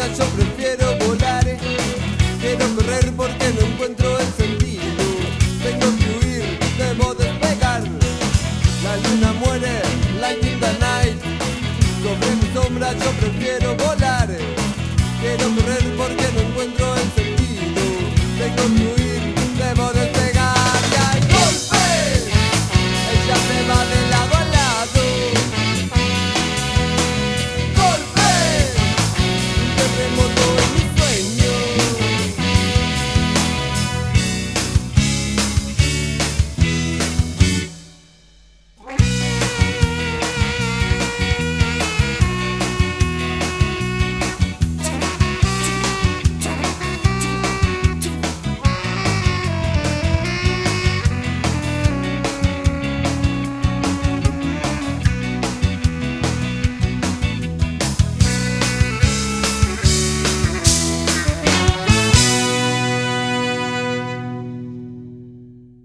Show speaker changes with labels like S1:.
S1: sombras yo prefiero volar. Quiero correr porque no encuentro el sentido. Tengo que huir, debo despegar. La luna muere, light in the night. Sobre mi sombra yo prefiero volar. Quiero correr porque no encuentro el sentido. Tengo que huir.